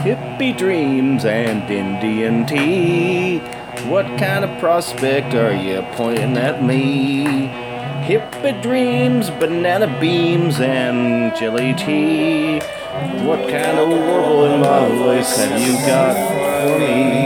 Hippie dreams and Indian tea. What kind of prospect are you pointing at me? Hippie dreams, banana beams, and jelly tea. What kind of warble in my voice have you got for me?